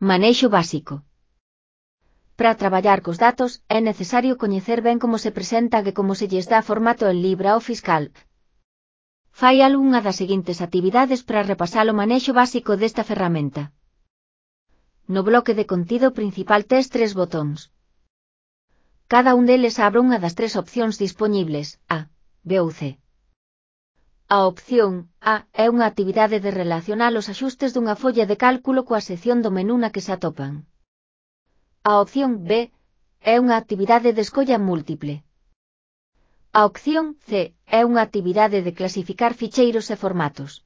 Manexo básico. Para traballar cos datos, é necesario coñecer ben como se presenta e como se lles dá formato en LibreOffice Calc. Fai algunha das seguintes actividades para repasar o manexo básico desta ferramenta. No bloque de contido principal tes 3 botóns. Cada un deles abre unha das 3 opcións dispoñibles, A, B ou C. A opción A é unha actividade de relacionar os axustes dunha folla de cálculo coa sección do menú na que se atopan. A opción B é unha actividade de escolla múltiple. A opción C é unha actividade de clasificar ficheiros e formatos.